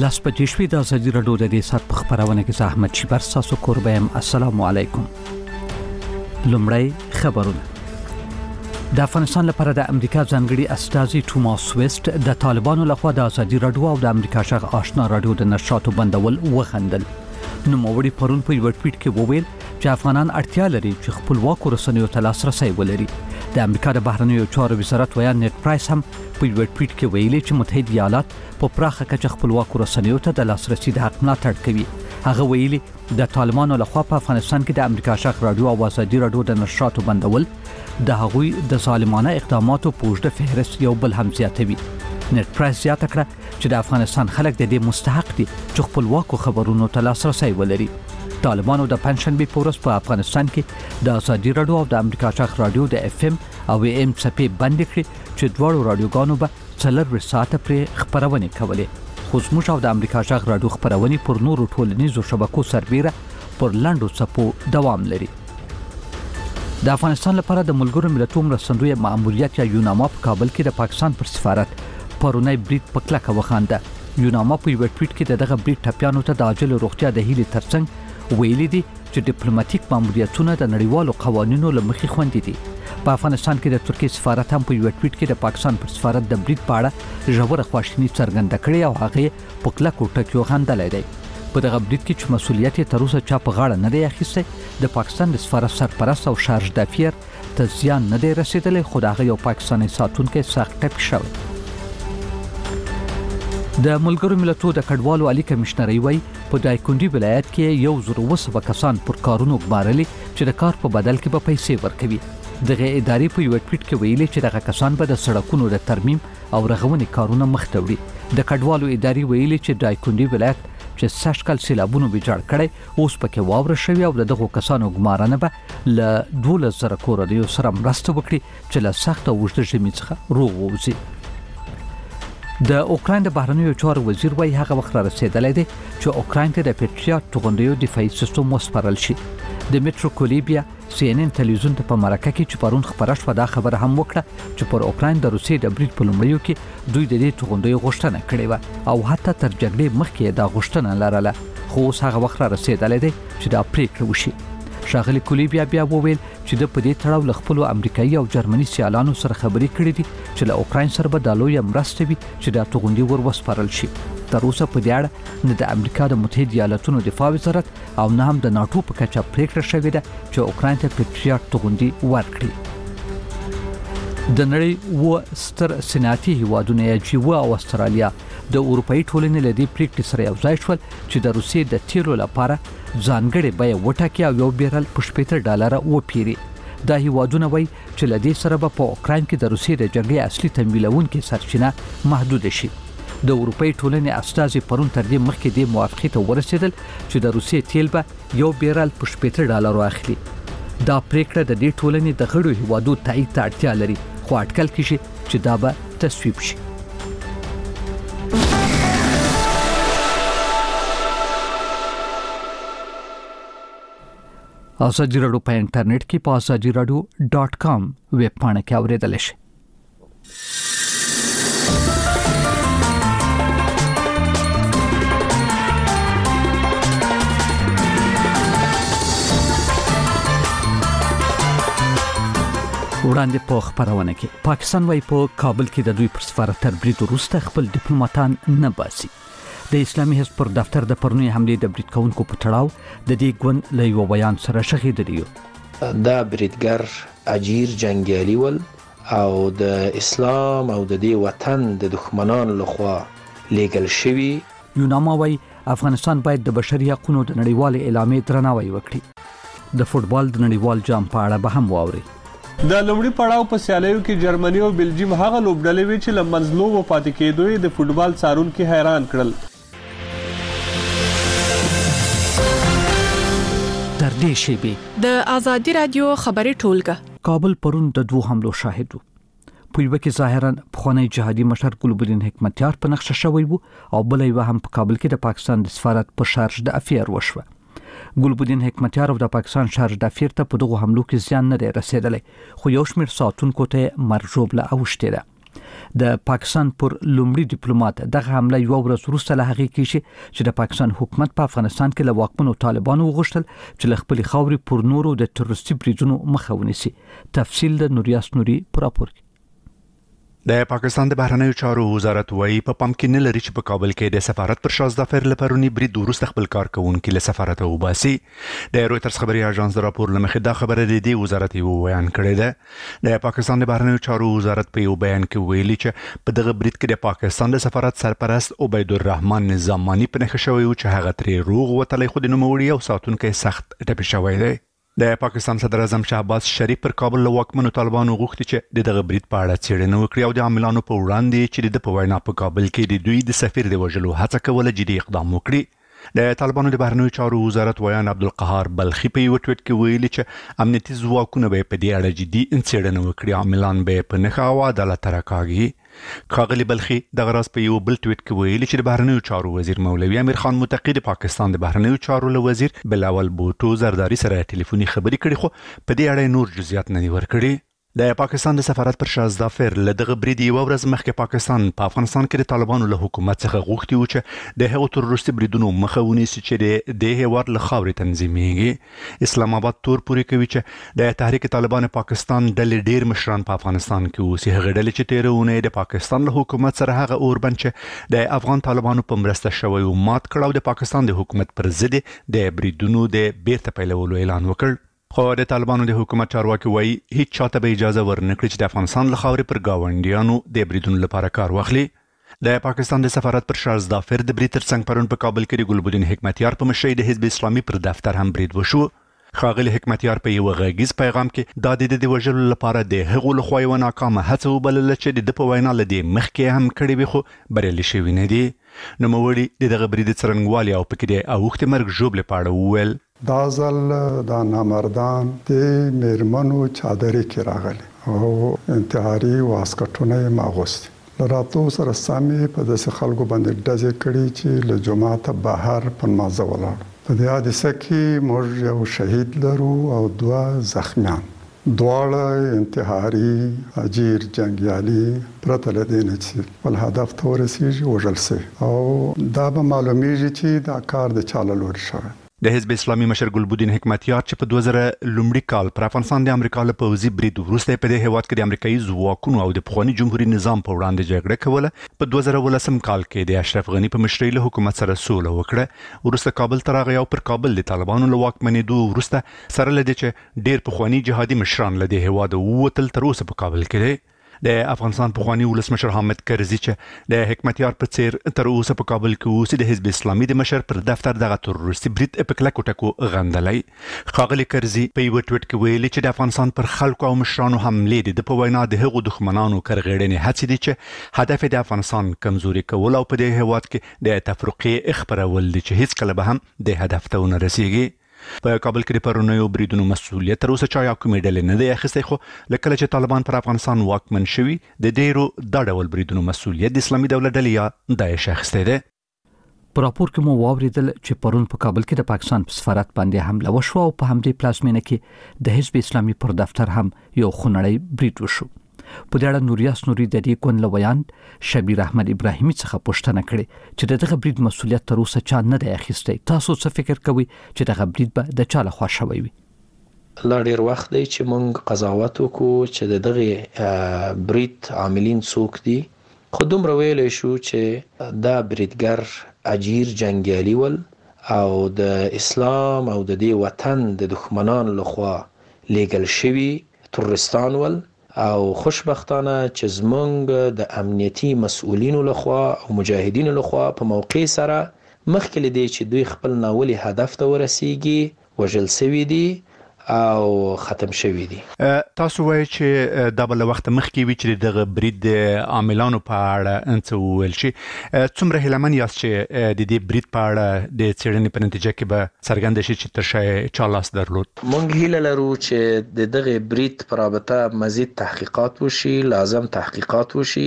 لاس بجې شوې د ازادي راډیو د دې سات په خبرونه کې زحمت شي برساسو قربم السلام علیکم. لومړی خبرونه. د افغانستان لپاره د امریکا ځانګړي استازي توماس ویسټ د طالبانو لخوا د ازادي راډیو او د امریکا شغ آشنا راډیو د نشراتو بندول وغندل. نو موري پرون په یو ټویټ کې وویل چې افغانان اړتیا لري چې خپلواک رسنیو ته لاسرسي ولري. د امریکا د بهرنیو چارو وزارت ویان نیټ پرایس هم په یو ټویټ کې ویلي چې متحده ایالات په پراخه کچه خپلواک رسنیو ته د لاسرسي د حق ملاتړ کوي. هغه ویلي د طالبانو لخوا په افغانستان کې د امریکا شغ راډیو او ازادي راډیو د نشراتو بندول د هغوی د ظالمانه اقداماتو په اوږده فهرست یو بل هم زیاتوي. نیټ پرایس زیاته کړه چې د افغانستان خلک د دې مستحق دي چې خپلواک خبرونو ته لاسرسي ولري. طالبانو د پنځشنبه په ورځ په افغانستان کې د ازادي راډیو او د امریکا شغ راډیو د اف ام او ام صفې بند کړې چې دواړو راډیوګانو به 4 ساعته پر خبرونه کولې. خو زموږ او د امریکا شغ راډیو خبرونه پر نورو ټولنیزو شبکو سربېره پر لاندو صفو دوام لري. د افغانستان لپاره د ملګرو ملتونو مرستندوی مأموریت یا یوناما په کابل کې د پاکستان پر سفارت پرونی بریټ پکلکه وخانده. یوناما په یو ټویټ کې دغه بریټ ټپیانو ته د عاجل روغتیا د هیلې ترڅنګ ویلي دي چې ډیپلوماټیک مأموریتونه د نړیوالو قوانینو له مخې خوندي دي. په افغانستان کې د ترکیه سفارت هم په یو ټویټ کې د پاکستان پر سفارت د بریټ په اړه ژوره خواشیني څرګنده کړې او هغه په کلکو ټکیو غندلې دی. په دغه بریټ کې چې مسؤلیت یې تر اوسه چا په غاړه نه دی اخیستی، د پاکستان د سفارت سرپرست او شارژ دافیر ته زیان نه دی رسیدلی، خو دغه یو پاکستاني ساتونکی سخت ټپي شوی. د ملګرو ملتونو د کډوالو عالی کمشنري وایي په دایکندي ولایت کې 1,200 کسان پر کارونو ګمارلي چې د کار په بدل کې به پیسې ورکوي. دغه ادارې په یو ټویټ کې ویلي چې دغه کسان به د سړکونو د ترمیم او رغونې کارونه مخ ته وړي. د کډوالو ادارې ویلي چې دایکندي ولایت چې سشکل سیلابونو ویجاړ کړي اوس پکې واوره شوی او دغه کسانو ګمارنه به ل 12,000 کورنیو سره مرسته وکړي چې له سخت او وژد ژمي څخه روغ ووځي. د اوکراین د بهرنیو چارو وزیر وايي هغه وخت را رسیدلی دی چې اوکراین ته د پیټریاټ توغندیو دفاعي سیستم وسپارل شي. د میټرو کولیبیا CNN تلویزیون ته په مرکه کې چې پرون خبره شوه دا خبره هم وکړه چې پر اوکراین د روسیې د بریټ په لومړیو کې دوی د دې توغندیو غوښتنه کړې و او حتی تر جګړې مخکې دا غوښتنه لرله، خو اوس هغه وخت را رسیدلی دی چې دا پریکړه وشي. ښاغلي کولیبیا بیا وویل چې د په دې تړاو له خپلو امریکایي او جرمني سیالانو سره خبرې کړې دي چې له اوکراین سره به دا لویه مرسته وي چې دا توغندي ور وسپارل شي. تر اوسه په دې اړه نه د امریکا د متحده ایالاتونو دفاع وزارت او نه هم د ناتو په کچه پریکړه شوې ده چې اوکراین ته پیټریاټ توغندي ورکړي. د نړۍ و ستر صنعتي هیوادونه جیو او استرالیا د اروپאי ټولنې له دې پریکړې سره یو ځای شول چې د روسیې د تیلو لپاره ځانګړې بیه وټاکي او یو بیرل په $70 وپیري. دا هیوادونه وایي چې له دې سره به په اوکراین کې د روسیې د جګړې اصلي تمویلونکو سرچینه محدود شي. د اروپאי ټولنې استازي پرون تر دې مخکې د موافقې ته ورسېدل چې د روسیې تیل به یو بیرل په $70 واخلي. دا پریکړه د دې ټولنې د غړو هیوادو تایید ته اړتیا لري، خو اټکل کیږي چې دا به تصویب شي. ازادي راډیو په انټرنیټ کې په azadiراdio.com ویب پاڼه کې اوریدل شي. وړاندې په خبرونه کې پاکستان وايي په کابل کې د دوی پر سفارت تر برید وروسته خپل ډیپلوماټان نه باسي. د اسلامي حزب پر دفتر د پرونی حمله د برید کوونکو په تړاو د دې ګوند له یو بیان سره شغیدلی دا بریدګر اجیر جنگیالي ول او د اسلام او د دې وطن د دښمنانو لخوا لیګل شوی. یوناما وايي افغانستان باید د بشري حقوقو د نړیوال اعلامیې درناوی وکړي. د فوټبال د نړیوال جام په اړه به هم واوري. د لومړي پړاو په سیالیو کې جرمني او بلجیم هغه لوبډلې وې چې له منځلو و پاتې کېدو د فوټبال څارونکو حیران کړل. تر دې شیبې د ازادي رادیو خبري ټولګه کابل پرون د 2 حملو شاهد وو. په یو کې ظاهرا پخوانی جهادي مشر ګلبدین حکمتیار په نقشه شوی وو او بل یو هم په کابل کې د پاکستان د سفارت په شارژ د افیر وشوه. ګلبدین حکمتیار او د پاکستان شارژ دافیر ته په دغه حملو کې زیان نه رسیدلی، خو یو شمېر ساتونکو ته مرجوبله اوشته ده. د پاکستان پر لومړي ډیپلوماټ دغه حمله یو ورځ وروسته له هغې کې چې د پاکستان حکومت په افغانستان کې له واکمنو طالبانو وغوښتل چې له خپل خاورې پر نورو د تروریستي بریدونو مخه ونیسي. تفصیل د نوریاس نوري پر راپور. د پاکستان د بهرنیو چارو وزارت وايي په پام کې نه لري چې په کابل کې د سفارت پر شاه ظفر لپرونی برید وروسته خپل کارکونکو له سفارت وباسي. د رويټرز خبري اژانس د راپور لمخې دا خبره د وزارت یو بیان کړی ده. د پاکستان د بهرنیو چارو وزارت په یو بیان کې ویلي چې په دغه برید کې د پاکستان د سفارت سرپرست عبید الرحمن نظامانی په نښه شوی او چې هغه ترې روغ وتلی خو د نوموړي او ساتونکو سخت ټپي شوی دی. د پاکستان صدر اعظم شهباز شریف پر کابل له واکمنو طالبانو غوښتي چې دغه برید په اړه څېړنه وکړي او د عاملانو په وړاندې چې د وینا په کابل کې د دوی د سفیر د وژلو هڅه کوله جدي اقدام وکړي. د طالبانو د بهرنیو چارو وزارت ویان عبدالقهار بلخي په یو ټویټ کې ویلي چې امنیتي ځواکونه به په دې اړه جدي څېړنه وکړي، عاملان به په نښه او عدالت راکاږي. ښاغلي بلخي دغه راز په یو بل ټویټ کې ویلي چې د بهرنیو چارو وزیر مولوي امیر خان متقی د پاکستان د بهرنیو چارو له وزیر بلاول بوټو زرداری سره ټلیفوني خبرې کړې خو په دې اړه نور جزئیات نه دي ورکړي. د پاکستان د سفارت پر شاه ظفر له دغه برید یو ورځ مخکې پاکستان په افغانستان کې د طالبانو له حکومت څخه غوښتي و چې د هغو تروریستي بریدونو مخه ونیسي چې د هیواد له خاورې تنظیمېږي. اسلام آباد تور پورې کوي چې د تحریک طالبان پاکستان ډلې ډیر مشران په افغانستان کې اوسي. هغه ډلې چې تیره اونۍ د پاکستان له حکومت سره هغه اوربند چې د افغان طالبانو په مرسته شوی او مات کړ او د پاکستان د حکومت پر ضد د بریدونو د بیرته پیلولو اعلان وکړ. خو د طالبانو د حکومت چارواکي وایي هیڅ چاته به اجازه ورنکړي چې د افغانستان له خاورې پر گاونډیانو د بریدونو لپاره کار واخلي. د پاکستان د سفارت پر شاه ظفر د برید ترڅنګ پرون په کابل کې د ګلبدین حکمتیار په مشرۍ د حزب اسلامي پر دفتر هم برید وشو. ښاغلي حکمتیار په یو غږیز پیغام کې دا د وژلو لپاره د هغو لخوا یوه ناکامه هڅه وبلله چې د په وینا له دې مخکې هم کړې وي خو بریالي شوي نه دي. نوموړي د دغه برید څرنګوالي او پکې د اوښتې مرګ ژوبلې په اړه وویل دا ځل دا نامردان د میرمنو چادرې کې راغلي او انتحاري واسکټونه یې ماغوستي. له راتلو سره سمې په داسې خلکو باندې ډزې کړي چې له جوماته بهر په نمازه ولاړ. په دې حادثه کې موږ یو شهید لرو او 2 زخمیان. دواړه انتحاري اجیر جنگیالي پرته له دې نه چې خپل هدف ته ورسېږي وژل سوي او دا به معلومیږي چې دا کار د چا له لورې شوی. د حزب اسلامي مشر ګلبدین حکمتیار چې په 2000 لومړي کال پر افغانستان د امریکا له پوځي برید وروسته په دې هیواد کې د امریکایي ځواکونو او د پخواني جمهوریت نظام په وړاندې جګړه کوله. په 2018 کال کې د اشرف غنی په مشرۍ له حکومت سره سوله وکړه. وروسته کابل ته راغی او پر کابل د طالبانو له واکمنېدو وروسته سره له دې چې ډیر پخواني جهادي مشران له دې هیواد ووتل تر اوسه په کابل کې دی. د افغانستان پخوانی ولسمشر حامد کرزي چې د حکمتیار په څیر تر اوسه په کابل کې اوسي د حزب اسلامي د مشر پر دفتر دغه تروریستي برید په کلکو ټکو غندلی. ښاغلي کرزي په یو ټویټ کې ویلي چې د افغانستان پر خلکو او مشرانو حملې د په وینا د هغو دښمنانو کرغېړنې هڅې دي چې هدف د افغانستان کمزوري کول او په دې هیواد کې د تفرقې خپرول دي چې هیڅ کله به هم د هدف ته ونه رسیږي. په کابل کې د پرونیو بریدونو مسؤلیت تر اوسه چا یا کومې ډلې نه دی اخیستی خو لکه چې طالبان پر افغانستان واکمن شوي د ډیرو دا ډول بریدونو مسؤلیت د اسلامي دولت ډلې یا داعش اخیستی دی. په راپور کې مو واوریدل چې پرون په کابل کې د پاکستان په سفارت باندې حمله وشوه او په همدې پلازمینه کې د حزب اسلامي پر دفتر هم یو خونړی برید وشو. په دې اړه نوریاس نوري د دې کون لویان شبیر احمد ابراهیمي څخه پوښتنه کړې چې دغه برید مسؤلیت تر اوسه چا نه دی اخیستی. تاسو څه فکر کوئ چې دغه برید به د چا لخوا شوی وي؟ لا ډیر وخت دی چې مونږ قضاوت وکړو چې دغه برید عاملین څوک دي، خو دومره ویلی شو چې دا بریدګر اجیر جنگیالي ول او د اسلام او د دې وطن د دښمنانو لخوا لیږل شوي تروریستان ول او خوشبختانه چې زمونږ د امنیتي مسؤلینو لخوا او مجاهدینو لخوا په موقع سره مخکې له دې چې دوی خپل ناولي هدف ته ورسیږي وژل سوي دي او ختم شوي دي. تاسو وایي چې دا به له وخته مخکې وي چې دغه برید د عاملانو په اړه څه وویل شي. څومره هیلهمن یاست چې د دې برید په اړه د څېړنې په نتیجه کې به څرګنده شي چې تر شا چا لاس درلود؟ مونږ هیله لرو چې د دغه برید په رابطه مزید تحقیقات وشي، لازم تحقیقات وشي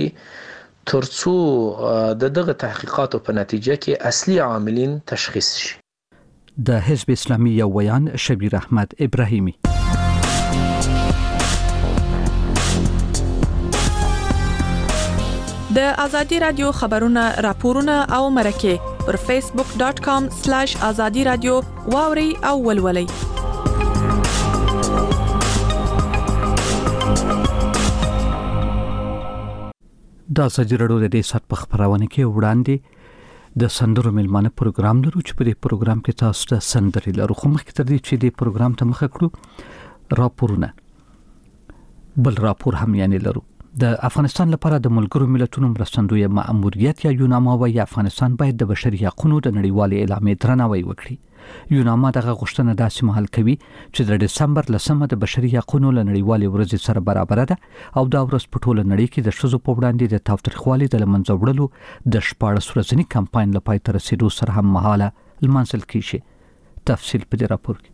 ترڅو د دغه تحقیقاتو په نتیجه کې اصلي عاملین تشخیص شي. د حزب اسلامي یو ویان شبیر احمد ابراهیمي. د ازادي رادیو خبرونه راپورونه او مرکه پر facebook.com/azadi radio واوري او ولولي. دا سجرړو د دې سات په خبرونه کې وړاندې د سندرو ملمانه پروګرام لرو چې په دې پروګرام کې تاسو ته سندري لرو. خو مخکې تر دې چې دې پروګرام ته مخه کړو راپورونه بل راپور هم یعنی لرو. د افغانستان لپاره د ملګرو ملتونو مرستندوی مأموریت یا یوناما وايي افغانستان باید د بشري حقوقو د نړیوالې اعلامیې درناوی وکړي. یوناما دغه غوښتنه داسې مهال کوي چې د دسمبر 10 د بشري حقوقو لنړیوالې ورځې سره برابر ده او دا ورځ په ټوله نړۍ کې د ښځو په وړاندې د تاوتریخوالي د لمنځه وړلو د 14 ورځني کمپاین لپاره تر رسیدو سره هم مهاله لمانځل کیږي. تفصیل په دې راپور کې.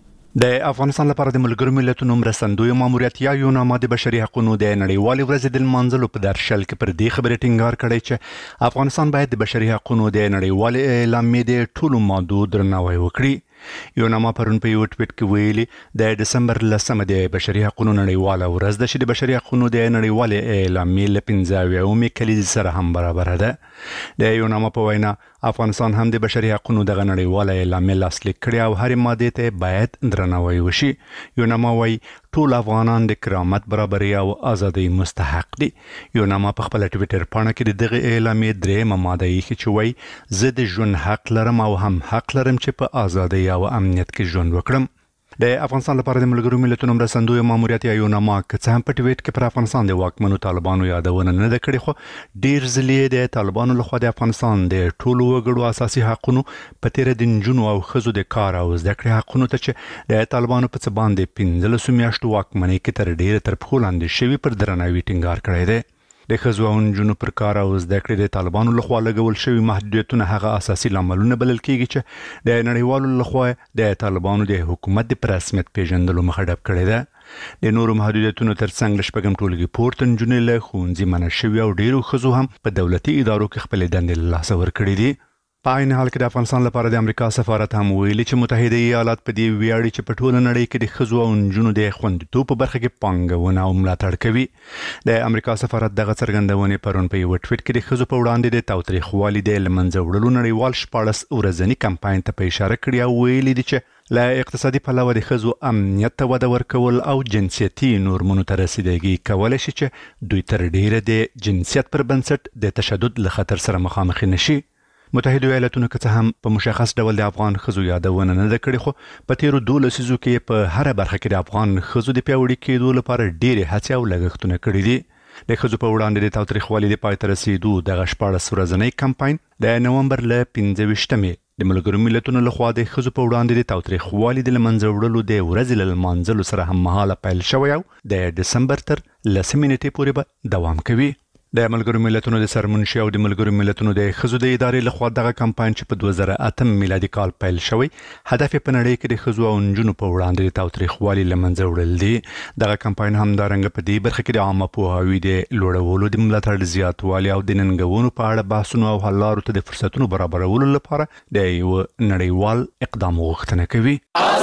د افغانستان لپاره د ملګرو ملتونو مرستندوی ماموریت یا یوناما د بشري حقوقو د نړیوالې ورځې د لمانځلو په درشل کې پر دې خبرې ټینګار کړی چې افغانستان باید د بشري حقوقو د نړیوالې اعلامیې د ټولو مادو درناوی وکړي. یوناما پرون په یو ټویټ کې ویلي د دسمبر 10 د بشري حقوقو نړیواله ورځ د بشري حقوقو د نړیوالې اعلامیې له 15 کلیزې سره هم برابر ده. د یوناما په وینا افغانستان هم د بشري حقوقو د نړیواله اعلامیې لاسلیک کړي او هر ماده ته باید درناوی وشي. یوناما وايي ټول افغانان د کرامت، برابرۍ او ازادۍ مستحق دي. یوناما په خپل ټویټر پاڼه کې دغه اعلامیې درېمه ماده یې چې وایي زه د ژوند حق لرم او هم حق لرم چې په ازادۍ او امنیت کې ژوند وکړم. د افغانستان لپاره د ملګرو ملتونو مرستندوی ماموریت یا یوناما که څه هم په ټویټ کې پر افغانستان د واکمنو طالبانو یادونه نه ده کړې، خو ډیر ځلې د طالبانو لخوا د افغانستان د ټولو وګړو اساسي حقوقو په تیر د نجونو او ښځو د کار او زده کړې حقوقو ته چې د طالبانو په څه باندې 15 میاشتو واکمنۍ کې تر ډیره تر پښو لاندې شوي پر درناوي ټینګار کړی دی. د ښځو او نجونو پر کار او زده کړې د طالبانو لخوا لګول شوي محدودیتونه هغه اساسي لاملونه بلل کېږي چې د نړیوالو لخوا د طالبانو د حکومت د رسمیت پیژندلو مخه ډب کړې ده. د نورو محدودیتونو ترڅنګ شپږم ټولګي پورته نجونې له ښوونځي منع شوي او ډیرو ښځو هم په دولتي ادارو کې خپلې دندې له لاسه ورکړې دي. په عین حال کې د افغانستان لپاره د امریکا سفارت هم ویلي چې متحده ایالات په دې ویاړي چې په ټوله نړۍ کې د ښځو او نجونو د خوندیتوب په برخه کې پانګونه او ملاتړ کوي. د امریکا سفارت دغه څرګندونې پرون په یو ټویټ کې د ښځو په وړاندې د تاوتریخوالي د لمنځه وړلو نړیوال 14 ورځني کمپاین ته په اشاره کړې او ویلي دي چې له اقتصادي پلوه د ښځو امنیت ته وده ورکول او جنسیتي نورمونو ته رسیدګي کولای شي چې دوی تر ډیره د جنسیت پر بنسټ د تشدد له خطر سره مخامخ نشي. متحده ایالاتونو که څه هم په مشخص ډول د افغان ښځو یادونه نه ده کړې، خو په تیرو 12 لسیزو کې په هر برخه کې د افغان ښځو د پیاوړي کېدو لپاره ډېرې هڅې او لګښتونه کړي دي. د ښځو په وړاندې د تاوتریخوالي د پای ته رسیدو دغه 14 ورځنی کمپاین د نومبر له 15 د ملګرو ملتونو لخوا د ښځو په وړاندې د تاوتریخوالي د لمنځه وړلو د ورځې له لمانځلو سره هم مهاله پیل شوی او د دسمبر تر 10 نیټې پورې به دوام کوي. د ملګرو ملتونو د سرمنشي او د ملګرو ملتونو د ښځو د ادارې لخوا دغه کمپاین چې په 2008 میلادي کال پیل شوی هدف په نړۍ کې د ښځو او نجونو په وړاندې د تاوتریخوالي لمنځه وړل دي. دغه کمپاین همدارنګه په دې برخه کې د عامه پوهاوي د لوړولو، د ملاتړ زیاتوالي او د ننګونو په اړه بحثونو او حل لارو ته د فرصتونو برابرولو لپاره د یو نړیوال اقدام غوښتنه کوي.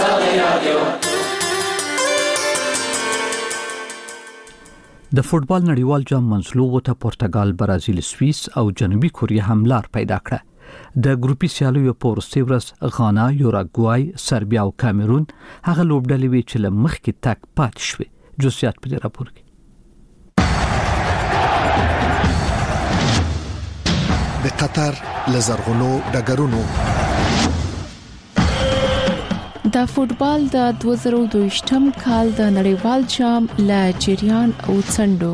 د فوټبال نړیوال جام منځلوبو ته پرتګال، برازیل، سوئیس او جنوبي کوریا هم لار پیدا کړه. د ګروپي سیالیو په وروستۍ ورځ غانا، یوراګوای، سربیا او کامرون هغه لوبډلې وې چې له مخکې تک پاتې شوې. جزئیات په دې راپور کې. د قطر لزرغونو ډګرونو د فوټبال د 2022م کال د نړیوال جام له جریان او څنډو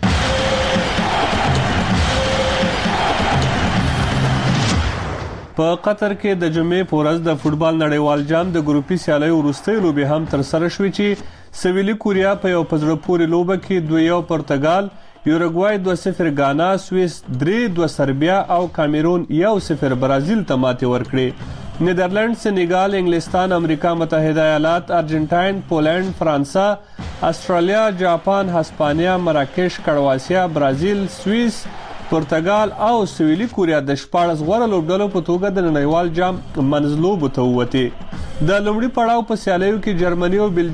په قطر کې د جمعې په ورځ د فوټبال نړیوال جام د ګروپي سیالیو وروستۍ لوبې هم تر سره شوې چې سویلي کوریا په یو په زړه پورې لوبه کې 2-1 پرتګال، یوراګوای 2-0 غانا، سوئیس 3-2 سربیا او کامرون 1-0 برازیل ته ماتې ورکړې. نیدرلند، سنیګال، انګلستان، امریکا متحده ایالات، ارجنټاین، پولند، فرانسه، استرالیا، جاپان، هسپانیا، مراکش، کرواسیا، برازیل، سوئیس، پرتګال او سویلي کوریا د 14 غوړه لوبډلو په توګه د نړیوال جام منځلوبو ته ووتې. د لومړي پړاو په سیالیو کې جرمني او